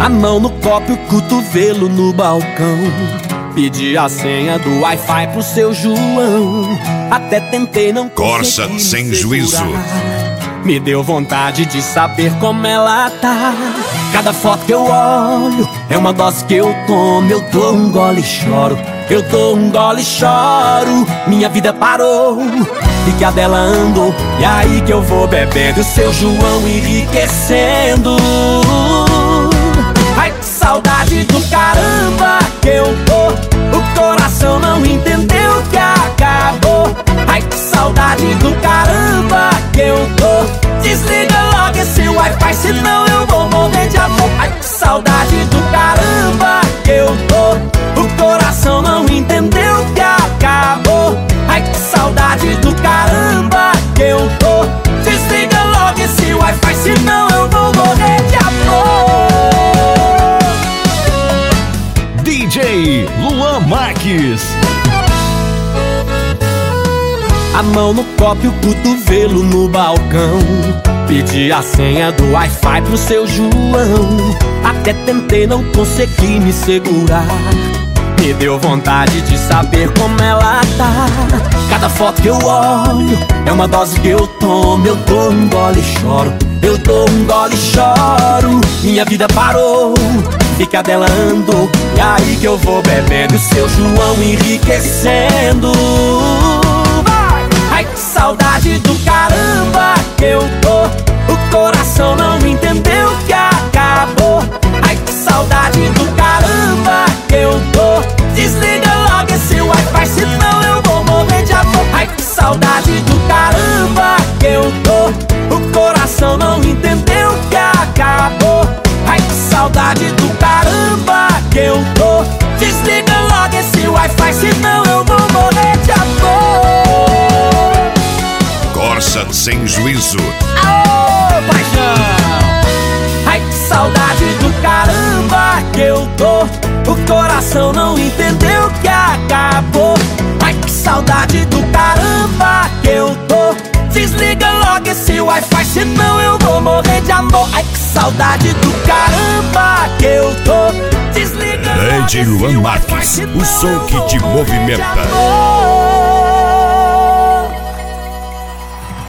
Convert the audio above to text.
A mão no copo e o cotovelo no balcão. Pedi a senha do Wi-Fi pro seu João. Até tentei, não consegui Corsa me sem segurar. juízo. Me deu vontade de saber como ela tá. Cada foto que eu olho é uma dose que eu tomo. Eu dou um gole e choro, eu dou um gole e choro. Minha vida parou e que a dela andou. E aí que eu vou bebendo, o seu João enriquecendo. Ai, que saudade do caramba que eu tô. O coração não entendeu que acabou. Ai, que saudade do caramba que eu tô. Desliga logo esse Wi-Fi, senão eu vou morrer de amor. Ai, que saudade do caramba que eu tô. O coração não entendeu que acabou. Ai, que saudade do caramba que eu tô. Desliga logo esse Wi-Fi, senão eu vou morrer de amor. DJ Luan Marques. A mão no copo e o cotovelo no balcão. Pedi a senha do Wi-Fi pro seu João. Até tentei, não consegui me segurar. Me deu vontade de saber como ela tá. Cada foto que eu olho é uma dose que eu tomo. Eu dou um gole e choro, eu dou um gole e choro. Minha vida parou e que a dela andou. E aí que eu vou bebendo, o seu João enriquecendo. Ai, que saudade do caramba que eu tô. O coração não entendeu que acabou. Ai, que saudade do caramba que eu tô. Desliga logo esse Wi-Fi, senão eu vou morrer de amor. Ai, que saudade do caramba que eu tô. O coração não entendeu que acabou. Ai, que saudade do caramba que eu tô. Desliga logo esse Wi-Fi, senão eu vou morrer de amor. Corsa sem juízo. Aô, paixão! Ai, que saudade do caramba que eu tô. O coração não entendeu que acabou. Ai, que saudade do caramba que eu tô. Desliga logo esse Wi-Fi, senão eu vou morrer de amor. Ai, que saudade do caramba que eu tô. Desliga logo DJ esse Luan Wi-Fi, Marques, senão o som eu que vou te morrer de movimenta. amor.